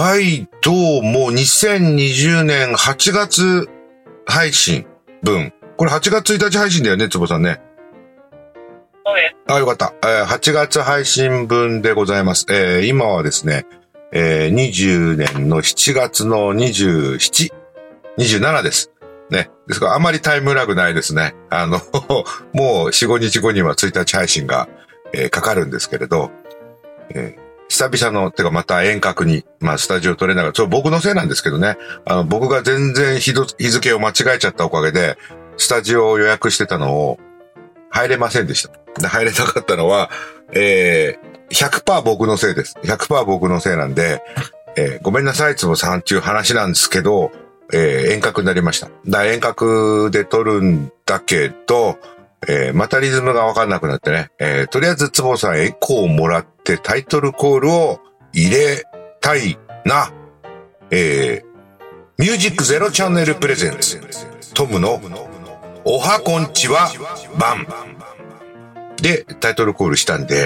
はい、どうも、2020年8月配信分。これ8月1日配信だよね、つぼさんね。 そうです。 あ、よかった。8月配信分でございます。今はですね、20年の7月の27、27です。ね。ですから、あまりタイムラグないですね。もう4、5日後には1日配信が、かかるんですけれど、久々の、てかまた遠隔に、スタジオ撮れながら、僕のせいなんですけどね、僕が全然日付を間違えちゃったおかげで、スタジオを予約してたのを、入れませんでした。で、入れなかったのは、100% 僕のせいです。100% 僕のせいなんで、ごめんなさい、つぼさんっていう話なんですけど、遠隔になりました。遠隔で撮るんだけど、またリズムがわかんなくなってね、とりあえずつぼさんエコーをもらってタイトルコールを入れたいな。ミュージックゼロチャンネルプレゼンツトムのおはこんちはバンでタイトルコールしたんで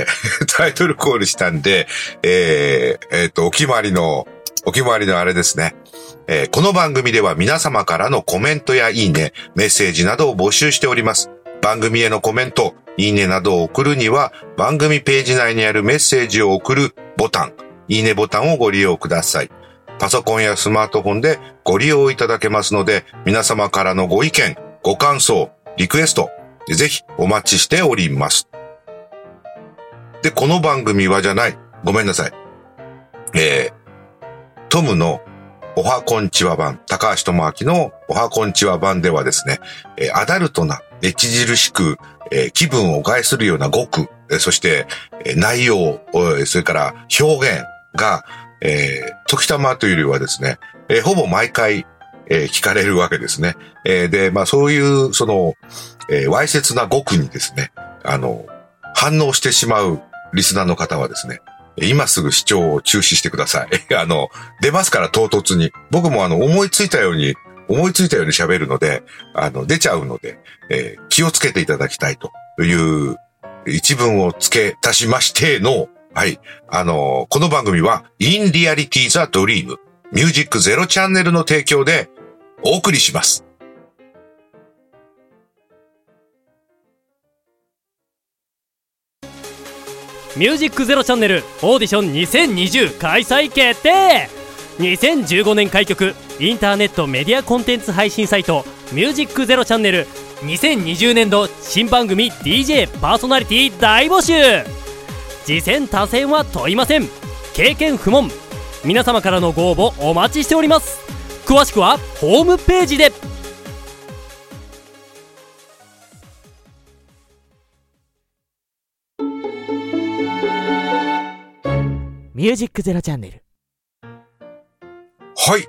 お決まりのあれですね。この番組では皆様からのコメントやいいね、メッセージなどを募集しております。番組へのコメント、いいねなどを送るには、番組ページ内にあるメッセージを送るボタン、いいねボタンをご利用ください。パソコンやスマートフォンでご利用いただけますので、皆様からのご意見、ご感想、リクエスト、ぜひお待ちしております。で、この番組はじゃない。ごめんなさい。トムのおはこんちは版、高橋智明のおはこんちは版ではですね、アダルトな、著しく、気分を害するような語句、そして、内容、それから表現が、時たまというよりはですね、ほぼ毎回、聞かれるわけですね。で、そういう、わいせつな語句にですね、反応してしまうリスナーの方はですね、今すぐ視聴を中止してください。出ますから唐突に。僕も思いついたように喋るので、出ちゃうので、気をつけていただきたいという一文を付け足しましての、はい。この番組は In Reality the Dream Music Zero チャンネルの提供でお送りします。 ミュージックゼロチャンネルオーディション2020開催決定。2015年開局インターネットメディアコンテンツ配信サイトミュージックゼロチャンネル2020年度新番組 DJ パーソナリティ大募集。次戦他戦は問いません。経験不問。皆様からのご応募お待ちしております。詳しくはホームページで。 ミュージックゼロチャンネル。 はい、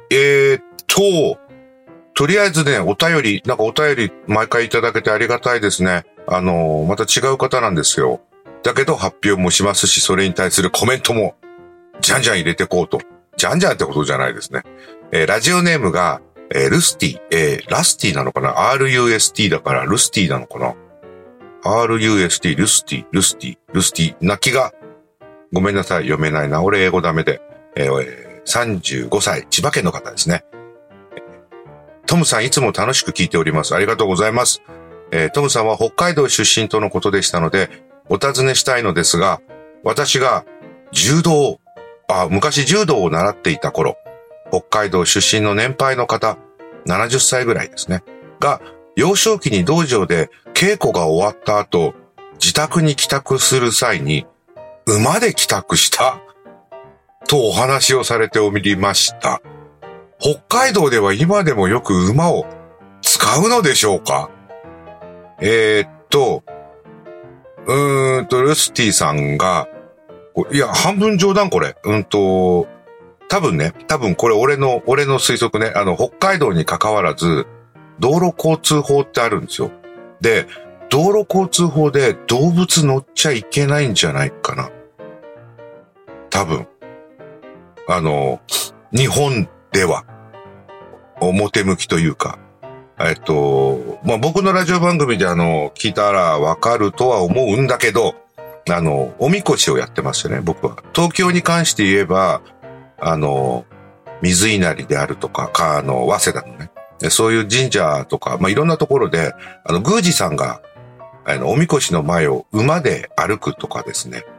とりあえずね、お便り毎回いただけてありがたいですね。また違う方なんですよ。だけど発表もしますし、それに対するコメントも、じゃんじゃん入れてこうと。じゃんじゃんってことじゃないですね。ラジオネームが、ルスティ、ラスティなのかな ?RUST だからルスティなのかな ?RUST、ルスティ、泣きが、ごめんなさい、読めないな。俺英語ダメで。35歳、千葉県の方ですね。トムさんいつも楽しく聞いております。ありがとうございます。トムさんは北海道出身とのことでしたので、お尋ねしたいのですが、私が昔柔道を習っていた頃、北海道出身の年配の方、70歳ぐらいですね、が、幼少期に道場で稽古が終わった後、自宅に帰宅する際に、馬で帰宅したとお話をされておりました。北海道では今でもよく馬を使うのでしょうか？ルスティさんが、いや、半分冗談これ。多分これ俺の推測ね。北海道に関わらず、道路交通法ってあるんですよ。で、道路交通法で動物乗っちゃいけないんじゃないかな。多分。日本では、表向きというか、僕のラジオ番組で聞いたらわかるとは思うんだけど、おみこしをやってますよね、僕は。東京に関して言えば、 水稲荷であるとか、早稲田のね、そういう神社とか、いろんなところで、宮司さんが、おみこしの前を馬で歩くとかですね、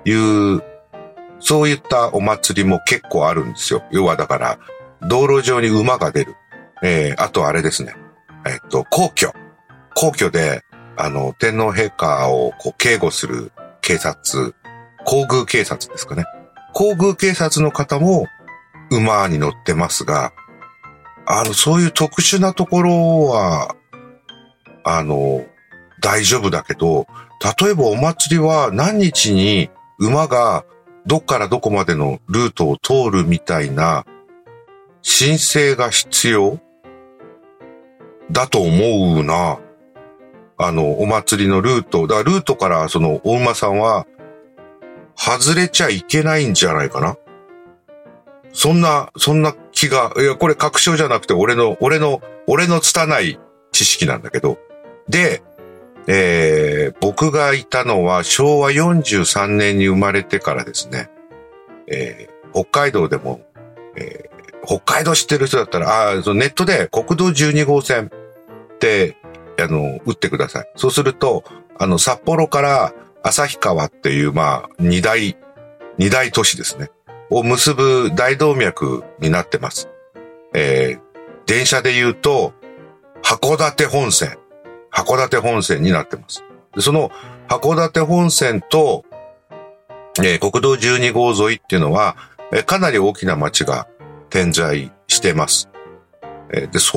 そういったお祭りも結構あるんですよ。要はだから、道路上に馬が出る。あとあれですね。皇居で、天皇陛下を警護する警察、皇宮警察ですかね。皇宮警察の方も馬に乗ってますが、そういう特殊なところは、大丈夫だけど、例えばお祭りは何日に馬がどっからどこまでのルートを通るみたいな申請が必要だと思うな。お祭りのルートからそのお馬さんは外れちゃいけないんじゃないかな。そんな気が、いや、これ確証じゃなくて俺の拙い知識なんだけど。で、僕がいたのは昭和43年に生まれてからですね、北海道でも、北海道知ってる人だったら、ネットで国道12号線って、打ってください。そうすると、札幌から旭川っていう、二大都市ですね。を結ぶ大動脈になってます。電車で言うと、函館本線になってます。でその函館本線と、国道12号沿いっていうのは、かなり大きな町が点在してます。で、そ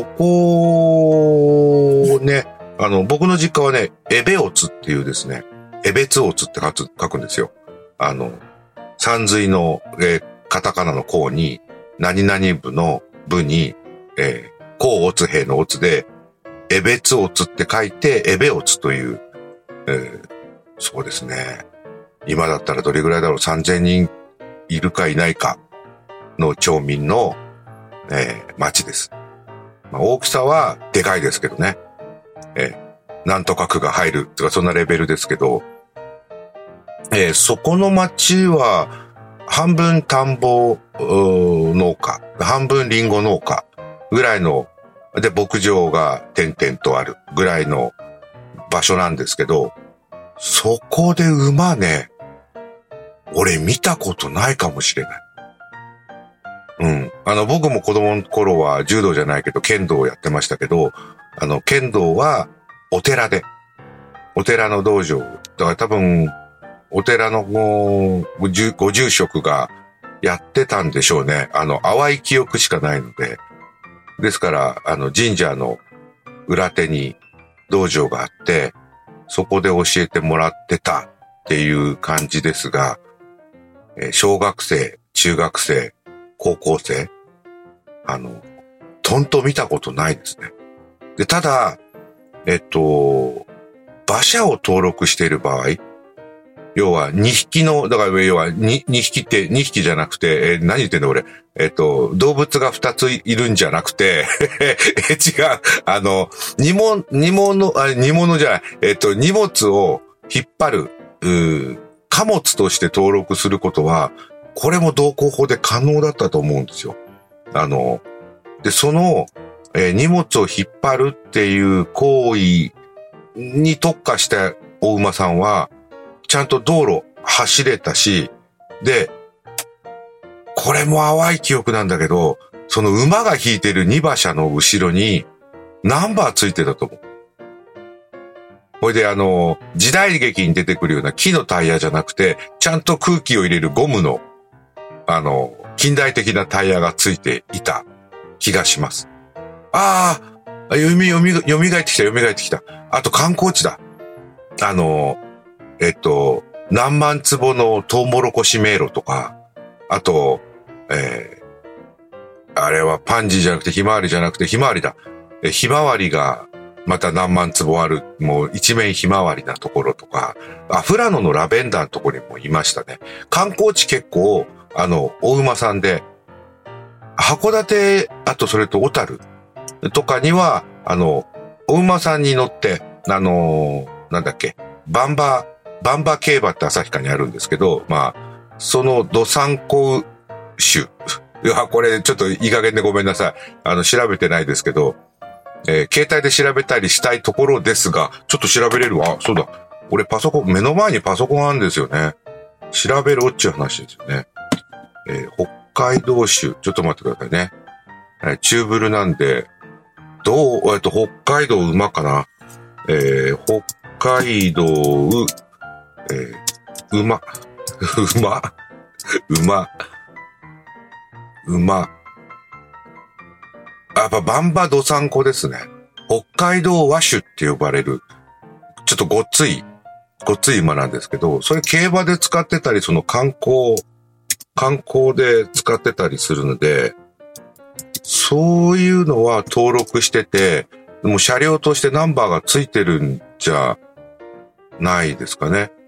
こをね、僕の実家はね、江別大津っていうですね、江別大津って書くんですよ。山水の、カタカナの項に、何々部の部に、甲乙兵の乙で、江別大津って書いて、江別大津という、そうですね。今だったらどれぐらいだろう、3000人いるかいないかの町民の、町です。大きさはでかいですけどね。なんとか区が入るとかそんなレベルですけど、そこの町は半分田んぼ農家、半分リンゴ農家ぐらいので牧場が点々とあるぐらいの場所なんですけど、そこで馬ね、俺見たことないかもしれない。うん。僕も子供の頃は柔道じゃないけど剣道をやってましたけど、剣道はお寺の道場、だから多分、お寺のご住職がやってたんでしょうね。淡い記憶しかないので。ですから、神社の裏手に道場があって、そこで教えてもらってたっていう感じですが、小学生、中学生、高校生、とんと見たことないですね。で、ただ、馬車を登録している場合、要は2匹の、だから要は2匹って2匹じゃなくて、何言ってんだ俺。動物が2ついるんじゃなくて、違う。煮物じゃない。荷物を引っ張る、貨物として登録することは、これも道交法で可能だったと思うんですよ。で、その、荷物を引っ張るっていう行為に特化したお馬さんは、ちゃんと道路走れたし、で、これも淡い記憶なんだけど、その馬が引いてる2馬車の後ろにナンバーついてたと思う。これで時代劇に出てくるような木のタイヤじゃなくて、ちゃんと空気を入れるゴムの、近代的なタイヤがついていた気がします。ああ、蘇ってきた。あと観光地だ。何万坪のトウモロコシ迷路とか、あと、あれはパンジーじゃなくてひまわりじゃなくてひまわりだ。ひまわりがまた何万坪ある、もう一面ひまわりなところとか、富良野のラベンダーのところにもいましたね。観光地結構、お馬さんで、函館、あとそれと小樽とかには、お馬さんに乗って、なんだっけ、バンバ競馬って旭川にあるんですけど、そのドサンコ種いや、これちょっといい加減でごめんなさい。調べてないですけど、携帯で調べたりしたいところですが、ちょっと調べれるわ。そうだ。俺目の前にパソコンあるんですよね。調べろっちゅう話ですよね。北海道州、ちょっと待ってくださいね。チューブルなんで、北海道馬かな。北海道馬。やっぱバンバドサンコですね。北海道和種って呼ばれる、ちょっとごっつい馬なんですけど、それ競馬で使ってたり、その観光で使ってたりするので、そういうのは登録してて、でも車両としてナンバーがついてるんじゃないですかね。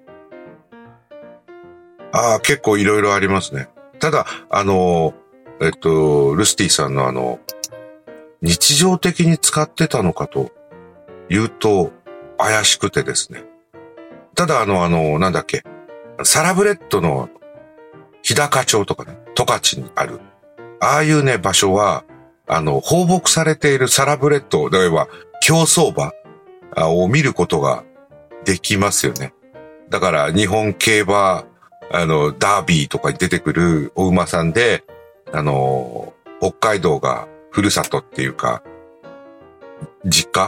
結構いろいろありますね。ただ、ルスティさんの日常的に使ってたのかというと、怪しくてですね。ただなんだっけ、サラブレッドの日高町とかね、十勝にある、ああいうね、場所は、放牧されているサラブレッド、例えば、競走馬を見ることができますよね。だから、日本競馬、ダービーとかに出てくるお馬さんで、北海道がふるさとっていうか、実家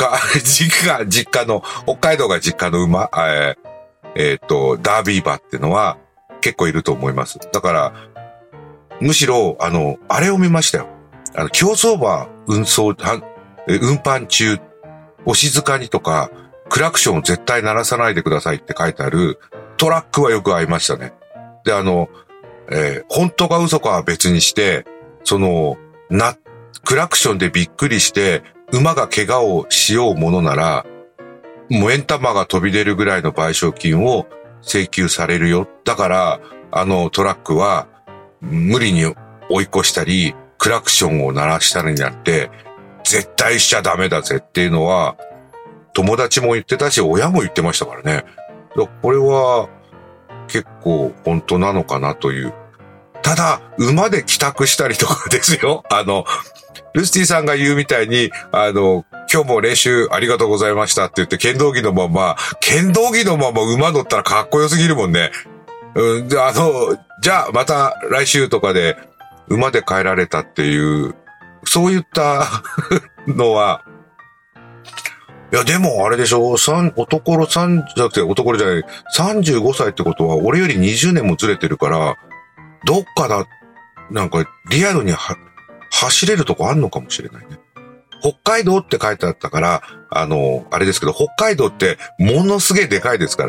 の、北海道が実家の馬、ダービー馬っていうのは結構いると思います。だから、むしろ、あれを見ましたよ。競走馬運搬中、お静かにとか、クラクションを絶対鳴らさないでくださいって書いてあるトラックはよく会いましたね。で、本当か嘘かは別にして、クラクションでびっくりして、馬が怪我をしようものなら、もう円玉が飛び出るぐらいの賠償金を請求されるよ。だから、トラックは、無理に追い越したり、クラクションを鳴らしたりになって、絶対しちゃダメだぜっていうのは、友達も言ってたし、親も言ってましたからね。これは、結構本当なのかなという。ただ、馬で帰宅したりとかですよ。ルスティさんが言うみたいに、今日も練習ありがとうございましたって言って、剣道着のまま馬乗ったらかっこよすぎるもんね。じゃあまた来週とかで馬で帰られたっていう、そういったのは、いやでもあれでしょ、男じゃなくて男じゃない、35歳ってことは俺より20年もずれてるから、どっかなんかリアルに走れるとこあんのかもしれないね。北海道って書いてあったから、あれですけど、北海道ってものすげえでかいですから、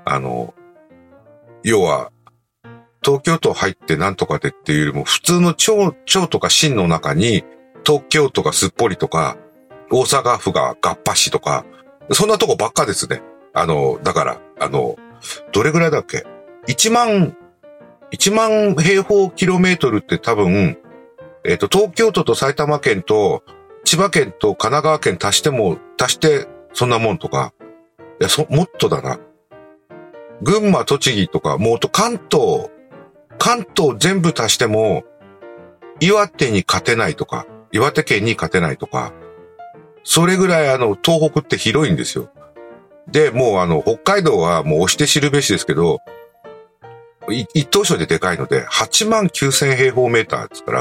要は、東京都入ってなんとかでっていうよりも、普通の町とか市の中に、東京都がすっぽりとか、大阪府が合羽市とか、そんなとこばっかですね。だから、どれぐらいだっけ ?1 万平方キロメートルって多分、東京都と埼玉県と千葉県と神奈川県足してそんなもんとか、いや、もっとだな。群馬、栃木とか、もっと関東全部足しても、岩手に勝てないとか、岩手県に勝てないとか、それぐらい東北って広いんですよ。で、もう北海道はもう押して知るべしですけど、一等省ででかいので、89,000平方メーターですから、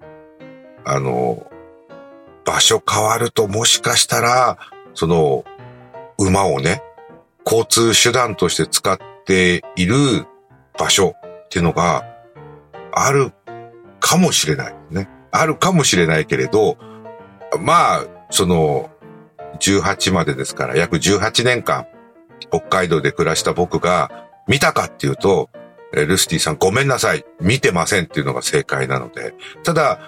場所変わるともしかしたら、馬をね、交通手段として使っている場所っていうのがあるかもしれないね。あるかもしれないけれど、まあ、18までですから、約18年間、北海道で暮らした僕が見たかっていうと、ルスティさんごめんなさい。見てませんっていうのが正解なので。ただ、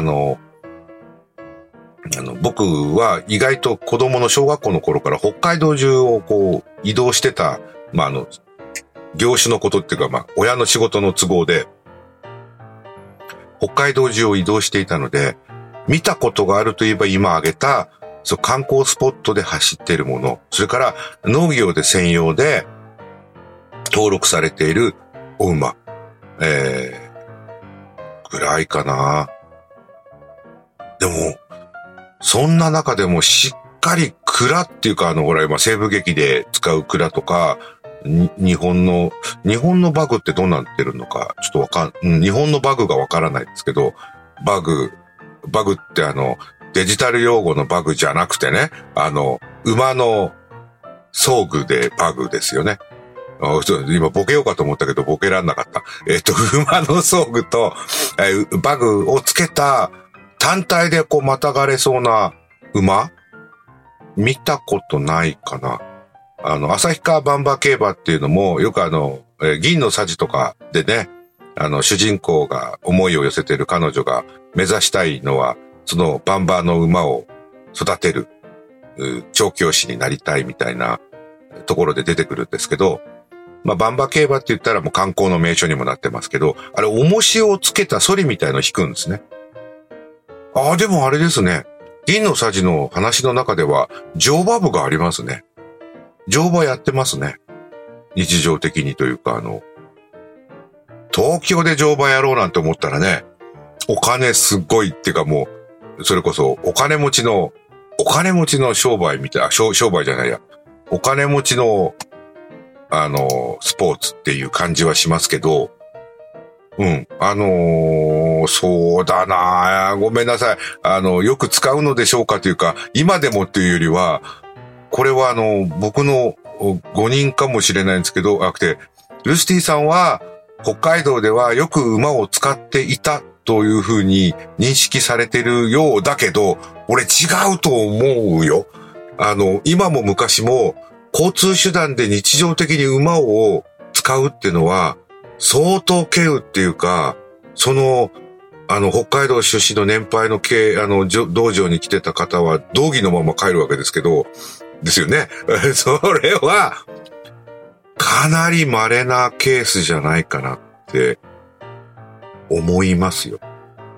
僕は意外と子供の小学校の頃から北海道中をこう移動してた、業種のことっていうか、親の仕事の都合で、北海道中を移動していたので、見たことがあるといえば今挙げた、観光スポットで走っているもの、それから農業で専用で登録されているお馬、 ぐらいかな。でも、そんな中でもしっかり蔵っていうか、ほら今西部劇で使う蔵とか、日本のバグってどうなってるのか、ちょっと日本のバグがわからないですけど、バグってデジタル用語のバグじゃなくてね、馬の装具でバグですよね。今ボケようかと思ったけどボケらんなかった。馬の装具と、バグをつけた単体でこうまたがれそうな馬見たことないかな。旭川バンバ競馬っていうのも、よく銀のさじとかでね、主人公が思いを寄せている彼女が目指したいのは、そのバンバの馬を育てる、調教師になりたいみたいなところで出てくるんですけど、まあ、バンバ競馬って言ったらもう観光の名所にもなってますけど、あれ、重しをつけたソリみたいのを引くんですね。でもあれですね。銀のさじの話の中では、乗馬部がありますね。乗馬やってますね。日常的にというか、東京で乗馬やろうなんて思ったらね、お金すごいっていうかもう、それこそお金持ちの商売みたいな、商売じゃないや。お金持ちの、スポーツっていう感じはしますけど、そうだな、ごめんなさい。よく使うのでしょうかというか、今でもっていうよりは、これは僕の誤認かもしれないんですけど、ルスティさんは北海道ではよく馬を使っていたというふうに認識されてるようだけど、俺違うと思うよ。今も昔も交通手段で日常的に馬を使うっていうのは相当稀有っていうか、北海道出身の年配の道場に来てた方は道着のまま帰るわけですけど、ですよね。それは、かなり稀なケースじゃないかなって思いますよ。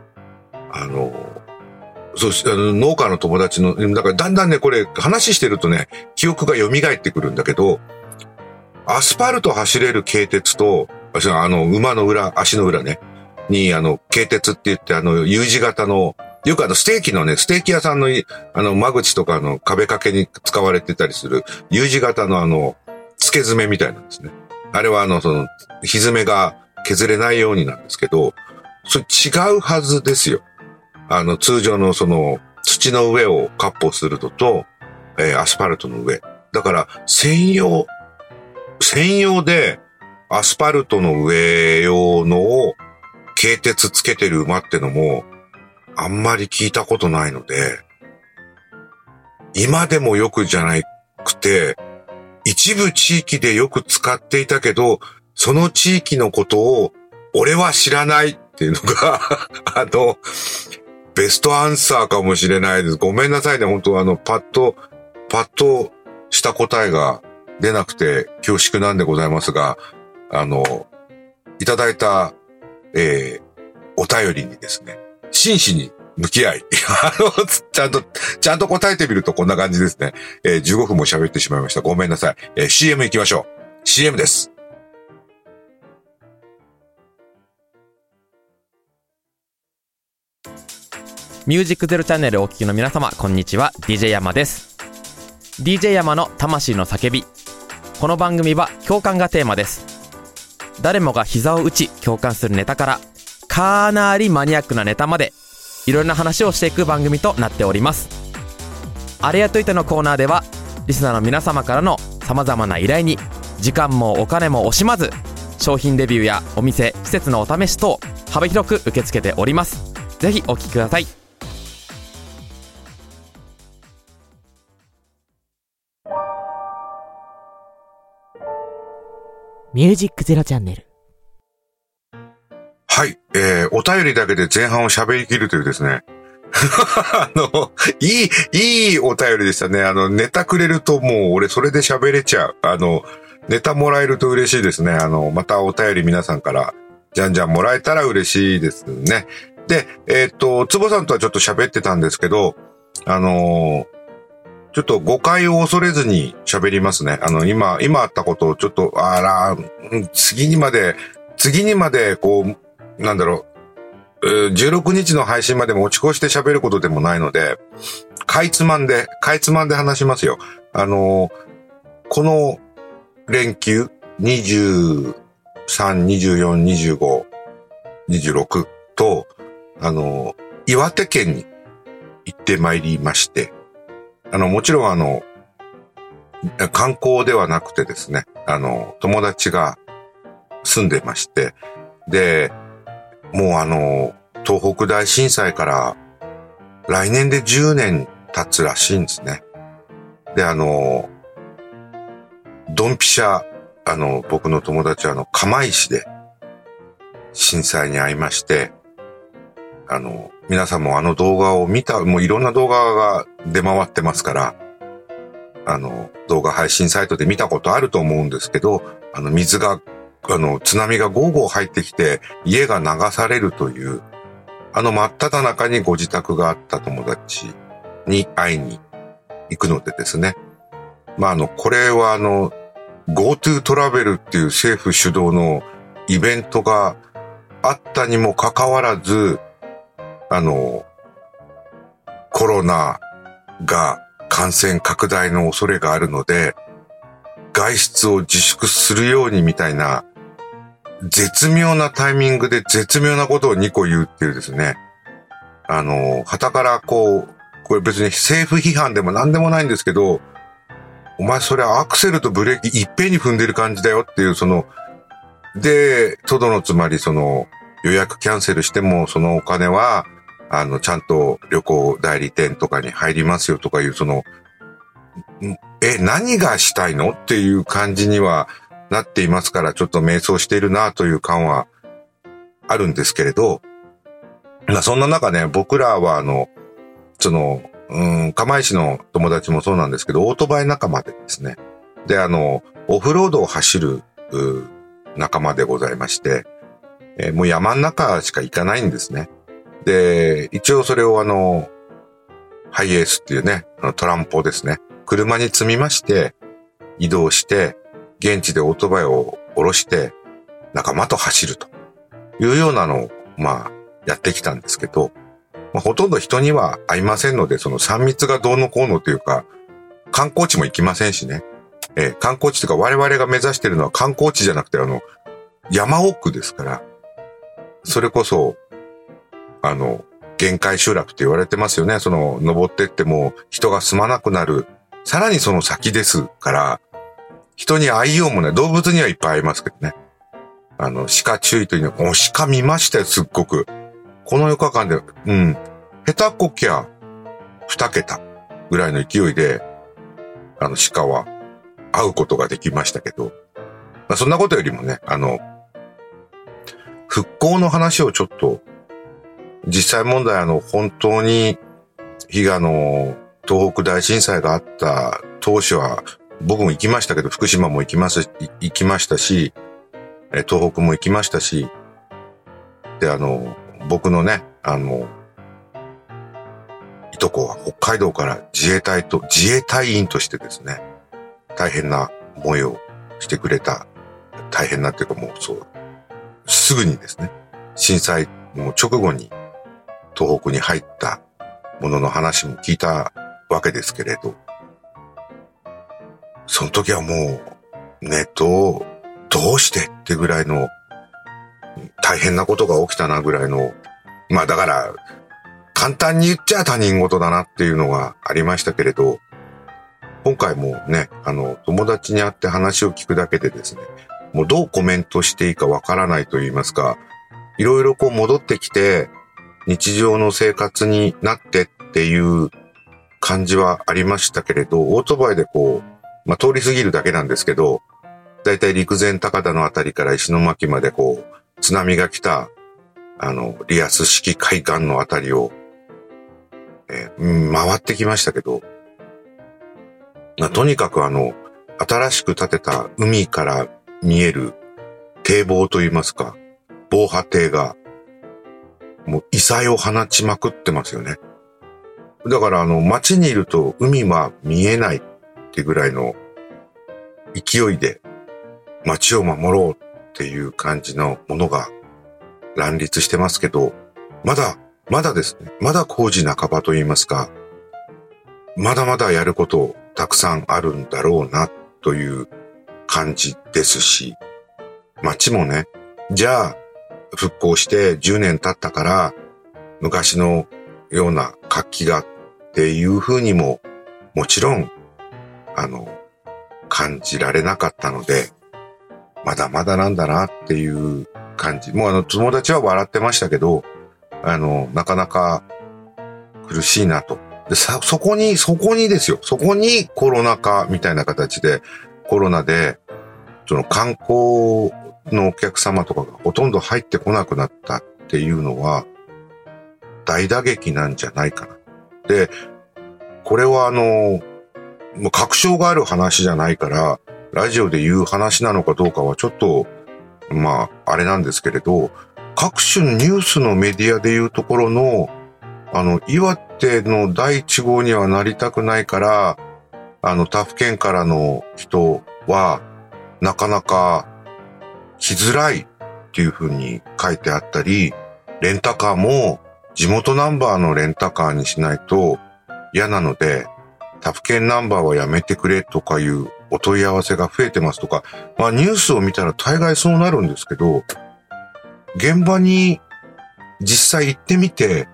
農家の友達の、だからだんだんね、これ話してるとね、記憶が蘇ってくるんだけど、アスファルト走れる軽鉄と、馬の裏、足の裏ね、に、軽鉄って言って、U 字型の、よくステーキのね、ステーキ屋さんの、間口とか壁掛けに使われてたりする、U 字型の付け爪みたいなんですね。あれはひずめが削れないようになんですけど、それ違うはずですよ。通常の土の上を闊歩するのと、アスファルトの上。だから、専用で、アスファルトの上用のを、軽鉄つけてる馬ってのも、あんまり聞いたことないので、今でもよくじゃなくて、一部地域でよく使っていたけど、その地域のことを、俺は知らないっていうのが、ベストアンサーかもしれないです。ごめんなさいね、本当パッとした答えが出なくて恐縮なんでございますが、いただいた、お便りにですね、真摯に向き合い、ちゃんと答えてみるとこんな感じですね。15分も喋ってしまいました。ごめんなさい。CM 行きましょう。CM です。 ミュージックゼロチャンネルをお聞きの皆様、こんにちは。DJ 山です。DJ 山の魂の叫び。この番組は共感がテーマです。誰もが膝を打ち共感するネタから、かなりマニアックなネタまで、いろんな話をしていく番組となっております。あれやといてのコーナーでは、リスナーの皆様からの様々な依頼に、時間もお金も惜しまず、商品レビューやお店、施設のお試し等、幅広く受け付けております。ぜひお聞きください。 ミュージックゼロチャンネル。 はい、お便りだけで前半を喋り切るというですね。いいお便りでしたね。ネタくれるともう俺それで喋れちゃう。ネタもらえると嬉しいですね。またお便り皆さんからじゃんじゃんもらえたら嬉しいですね。で、つぼさんとはちょっと喋ってたんですけど、ちょっと誤解を恐れずに喋りますね。今あったことをちょっと、次にまで、こう、 16日の配信まで持ち越して喋ることでもないので、かいつまんで話しますよ。この連休、23、24、25、26と、岩手県に行ってまいりまして、もちろん観光ではなくてですね、友達が住んでまして、で、もう東北大震災から来年で10年経つらしいんですね。で、ドンピシャ、僕の友達は釜石で震災に遭いまして、皆さんも動画を見た、もういろんな動画が出回ってますから、動画配信サイトで見たことあると思うんですけど、水が、津波がゴーゴー入ってきて、家が流されるという、真っ只中にご自宅があった友達に会いに行くのでですね。これはGoTo トラベルっていう政府主導のイベントがあったにもかかわらず、コロナが感染拡大の恐れがあるので、外出を自粛するようにみたいな、絶妙なタイミングで絶妙なことを2個言うっていうですね。傍からこれ別に政府批判でも何でもないんですけど、お前それアクセルとブレーキいっぺんに踏んでる感じだよっていう、で、とどのつまり予約キャンセルしてもそのお金は、ちゃんと旅行代理店とかに入りますよとかいう何がしたいのっていう感じにはなっていますから、ちょっと迷走しているなという感はあるんですけれど、そんな中ね、僕らは釜石の友達もそうなんですけど、オートバイ仲間でですね。で、オフロードを走る、仲間でございまして、もう山の中しか行かないんですね。で、一応それをハイエースっていうね、トランポですね。車に積みまして、移動して、現地でオートバイを下ろして、仲間と走るというようなのを、やってきたんですけど、ほとんど人には会いませんので、3密がどうのこうのというか、観光地も行きませんしね。観光地というか我々が目指しているのは観光地じゃなくて、山奥ですから、それこそ、限界集落って言われてますよね。登ってっても人が住まなくなる。さらにその先ですから、人に会いようもない。動物にはいっぱい会いますけどね。鹿注意というのは、鹿見ましたよ、すっごく。この4日間で、下手こきゃ、2桁ぐらいの勢いで、鹿は会うことができましたけど、そんなことよりもね、復興の話をちょっと、実際問題本当に、東北大震災があった当初は、僕も行きましたけど、福島も行きましたし、東北も行きましたし、で、僕のね、いとこは北海道から自衛隊員としてですね、大変な思いをしてくれた、大変なっていうかもうそう、すぐにですね、震災の直後に東北に入ったものの話も聞いたわけですけれど、その時はもう、どうしてってぐらいの大変なことが起きたなぐらいの、だから、簡単に言っちゃ他人事だなっていうのがありましたけれど、今回もね、友達に会って話を聞くだけでですね、もうどうコメントしていいかわからないと言いますか、いろいろ戻ってきて、日常の生活になってっていう感じはありましたけれど、オートバイで通り過ぎるだけなんですけど、だいたい陸前高田のあたりから石巻まで津波が来た、リアス式海岸のあたりを、回ってきましたけど、とにかく新しく建てた海から見える堤防といいますか、防波堤が、もう異彩を放ちまくってますよね。だから街にいると海は見えないってぐらいの勢いで街を守ろうっていう感じのものが乱立してますけど、 まだですね、まだ工事半ばと言いますか、まだまだやることたくさんあるんだろうなという感じですし、街もね、じゃあ復興して10年経ったから昔のような活気がっていう風にももちろん感じられなかったので、まだまだなんだなっていう感じ。もう友達は笑ってましたけど、なかなか苦しいなと。で、そこにですよ。そこにコロナ禍みたいな形で、コロナで、その観光のお客様とかがほとんど入ってこなくなったっていうのは、大打撃なんじゃないかな。で、これはもう確証がある話じゃないから、ラジオで言う話なのかどうかはちょっと、あれなんですけれど、各種ニュースのメディアで言うところの、岩手の第1号にはなりたくないから、他府県からの人は、なかなか来づらいっていう風に書いてあったり、レンタカーも地元ナンバーのレンタカーにしないと嫌なので、他府県ナンバーはやめてくれとかいうお問い合わせが増えてますとか、ニュースを見たら大概そうなるんですけど、現場に実際行ってみて、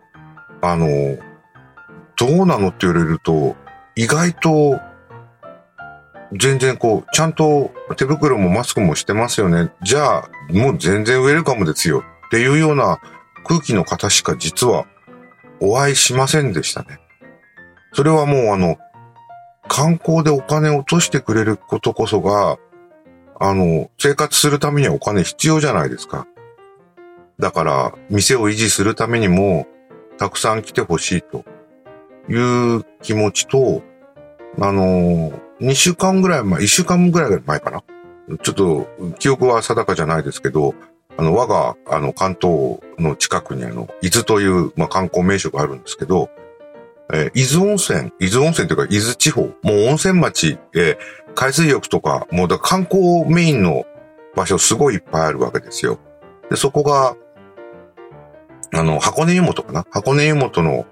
どうなのって言われると、意外と、全然ちゃんと手袋もマスクもしてますよね。じゃあ、もう全然ウェルカムですよっていうような空気の方しか実はお会いしませんでしたね。それはもう観光でお金を落としてくれることこそが、生活するためにはお金必要じゃないですか。だから、店を維持するためにも、たくさん来てほしいという気持ちと、2週間ぐらい前、1週間ぐらい前かな。ちょっと、記憶は定かじゃないですけど、我が、関東の近くに伊豆という、観光名所があるんですけど、伊豆温泉というか伊豆地方、もう温泉町、海水浴とか、もう観光メインの場所すごいいっぱいあるわけですよ。で、そこが、箱根湯本かな？箱根湯本の、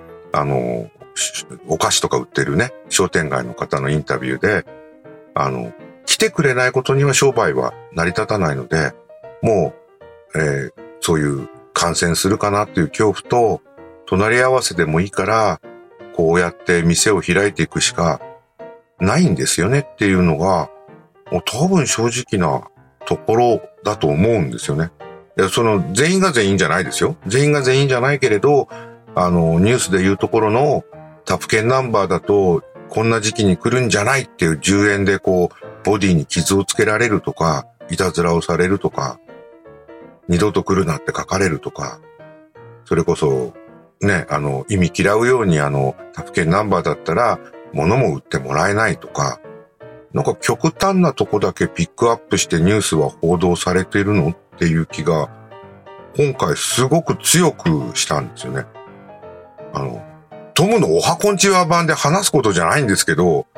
お菓子とか売ってるね、商店街の方のインタビューで、来てくれないことには商売は成り立たないので、もう、そういう感染するかなっていう恐怖と、隣り合わせでもいいから、こうやって店を開いていくしかないんですよねっていうのが、もう多分正直なところだと思うんですよね。いや、全員が全員じゃないですよ。全員が全員じゃないけれど、ニュースで言うところの他府県ナンバーだと、こんな時期に来るんじゃないっていう10円でボディに傷をつけられるとか、いたずらをされるとか、二度と来るなって書かれるとか、それこそ、ね、意味嫌うように他府県ナンバーだったら、物も売ってもらえないとか、なんか極端なとこだけピックアップしてニュースは報道されているのっていう気が、今回すごく強くしたんですよね。トムのおはこんちは版で話すことじゃないんですけど、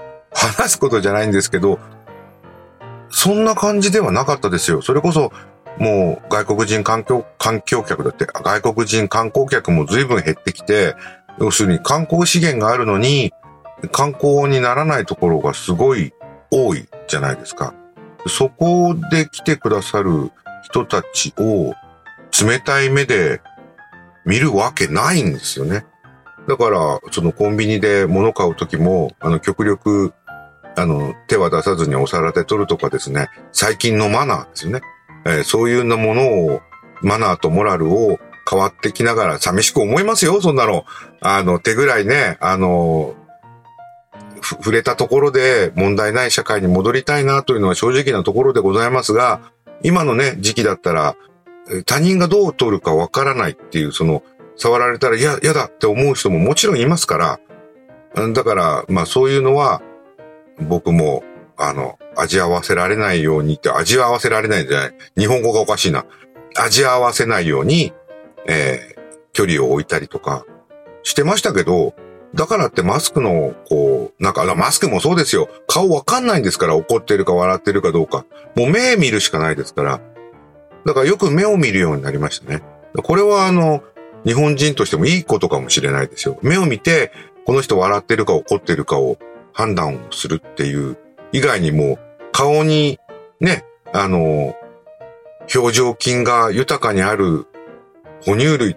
そんな感じではなかったですよ。それこそ、もう外国人観光客だって、外国人観光客も随分減ってきて、要するに観光資源があるのに、観光にならないところがすごい多いじゃないですか。そこで来てくださる人たちを冷たい目で見るわけないんですよね。だから、コンビニで物買うときも、極力、手は出さずにお皿で取るとかですね、最近のマナーですよね。そういうものを、マナーとモラルを変わってきながら寂しく思いますよ、そんなの。手ぐらいね、触れたところで問題ない社会に戻りたいなというのは正直なところでございますが、今のね、時期だったら、他人がどう取るかわからないっていう、触られたら嫌だって思う人ももちろんいますから、だから、そういうのは、僕も、味合わせられないようにって、味合わせられないんじゃない。日本語がおかしいな。味合わせないように、距離を置いたりとかしてましたけど、だからってマスクの、マスクもそうですよ。顔わかんないんですから、怒ってるか笑ってるかどうか。もう目見るしかないですから。だからよく目を見るようになりましたね。これは日本人としてもいいことかもしれないですよ。目を見て、この人笑ってるか怒ってるかを判断をするっていう以外にも、顔にね、表情筋が豊かにある哺乳類って、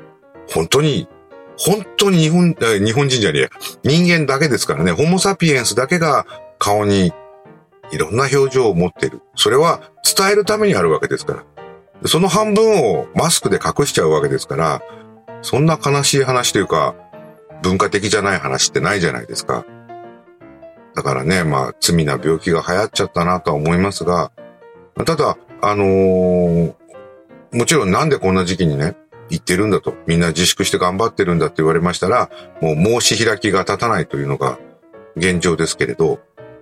本当に日本人じゃねえや。人間だけですからね。ホモサピエンスだけが顔にいろんな表情を持っている。それは伝えるためにあるわけですから。その半分をマスクで隠しちゃうわけですから、そんな悲しい話というか、文化的じゃない話ってないじゃないですか。だからね、罪な病気が流行っちゃったなとは思いますが、ただ、もちろんなんでこんな時期にね、言ってるんだと、みんな自粛して頑張ってるんだって言われましたら、もう申し開きが立たないというのが現状ですけれど、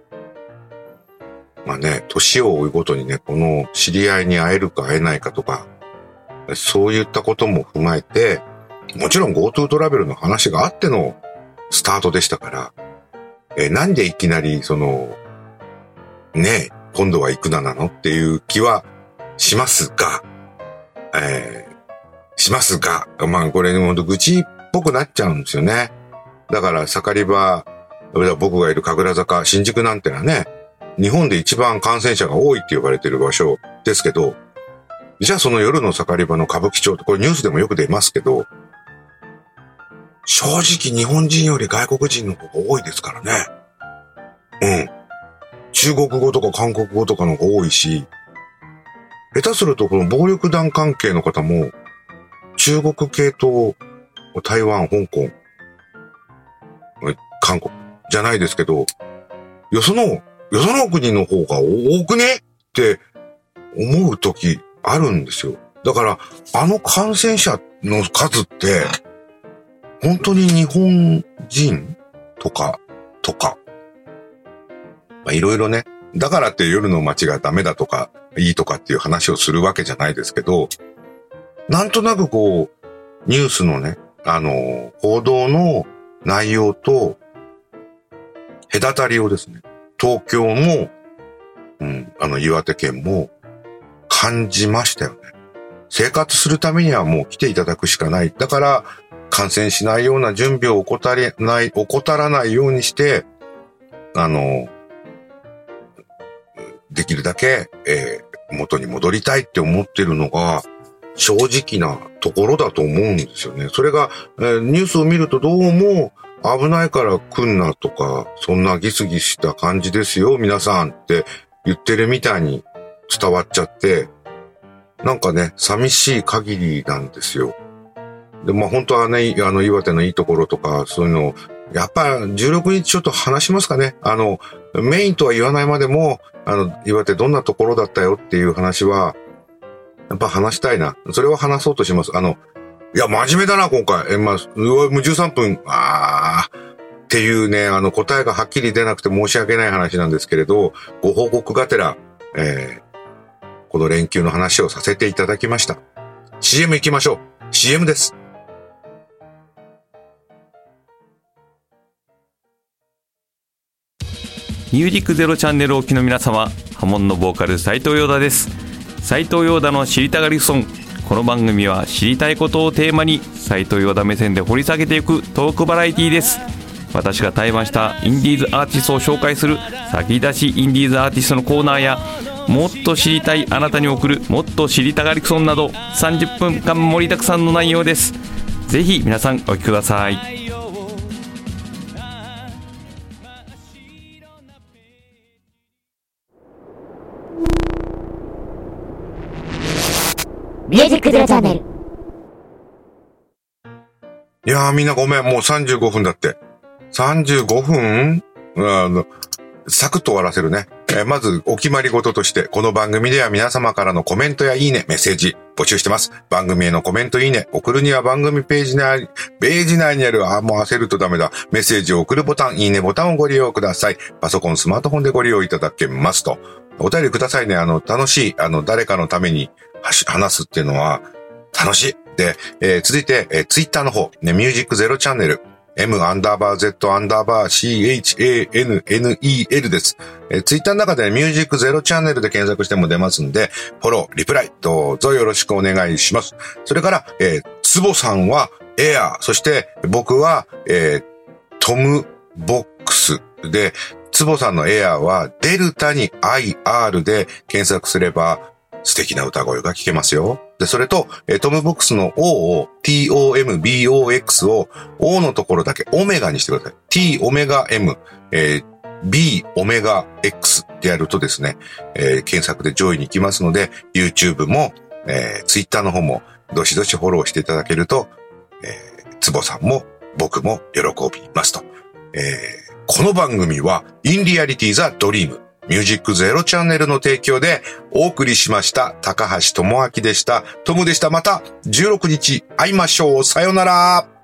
年を追うごとにね、この知り合いに会えるか会えないかとか、そういったことも踏まえて、もちろん GoTo トラベルの話があってのスタートでしたから、なんでいきなり今度は行くなのっていう気はしますが、これほんと愚痴っぽくなっちゃうんですよね。だから盛り場、僕がいる神楽坂、新宿なんてのはね、日本で一番感染者が多いって呼ばれてる場所ですけど、じゃあその夜の盛り場の歌舞伎町って、これニュースでもよく出ますけど、正直日本人より外国人の方が多いですからね。中国語とか韓国語とかの方が多いし、下手するとこの暴力団関係の方も、中国系と台湾、香港、韓国じゃないですけど、よその国の方が多くねって思う時あるんですよ。だから、感染者の数って、本当に日本人とか、いろいろね、だからって夜の街がダメだとか、いいとかっていう話をするわけじゃないですけど、なんとなくニュースのね、報道の内容と、隔たりをですね、東京も、岩手県も感じましたよね。生活するためにはもう来ていただくしかない。だから、感染しないような準備を怠らないようにして、できるだけ、元に戻りたいって思ってるのが、正直なところだと思うんですよね。それが、ニュースを見るとどうも危ないから来んなとか、そんなギスギスした感じですよ、皆さんって言ってるみたいに伝わっちゃって、なんかね、寂しい限りなんですよ。で、本当はね、岩手のいいところとか、そういうのを、やっぱ16日ちょっと話しますかね。メインとは言わないまでも、岩手どんなところだったよっていう話は、やっぱ話したいな。それを話そうとします。いや、真面目だな、今回。もう13分、っていうね、答えがはっきり出なくて申し訳ない話なんですけれど、ご報告がてら、この連休の話をさせていただきました。CM 行きましょう。CM です。 ミュージックゼロチャンネルをお聞きの皆様、ハモンのボーカル斉藤陽太です。斉藤陽太の知りたがりソング。この番組は知りたいことをテーマに斉藤陽太目線で掘り下げていくトークバラエティです。私が対バンしたインディーズアーティストを紹介する先出しインディーズアーティストのコーナーや、もっと知りたいあなたに送るもっと知りたがりソンなど30分間盛りだくさんの内容です。ぜひ皆さんお聞きください。 ミュージックゼロチャンネル。 いやー、みんなごめん、もう35分だって。35分サクッと終わらせるね。まず、お決まり事として、この番組では皆様からのコメントやいいね、メッセージ、募集してます。番組へのコメントいいね、送るには番組ページ内にある、もう焦るとダメだ。メッセージを送るボタン、いいねボタンをご利用ください。パソコン、スマートフォンでご利用いただけますと。お便りくださいね。楽しい、誰かのために話すっていうのは楽しい。で、続いて、ツイッターの方、ね、ミュージックゼロチャンネル。M_Z_CHANNEL です。ツイッターの中でミュージックゼロチャンネルで検索しても出ますんで、フォロー、リプライ、どうぞよろしくお願いします。それから、 つぼさんはエアー、そして僕は、トムボックスで、つぼさんのエアーはデルタに IR で検索すれば素敵な歌声が聞けますよ。で、それと、トムボックスの O を TOMBOX を O のところだけオメガにしてください。T オメガ M、B オメガ X でやるとですね、検索で上位に行きますので、YouTube も、Twitter の方もどしどしフォローしていただけると、つぼさんも僕も喜びますと。この番組は In Reality the Dreamミュージックゼロチャンネルの提供でお送りしました。高橋智明でした。トムでした。また16日会いましょう。さよなら。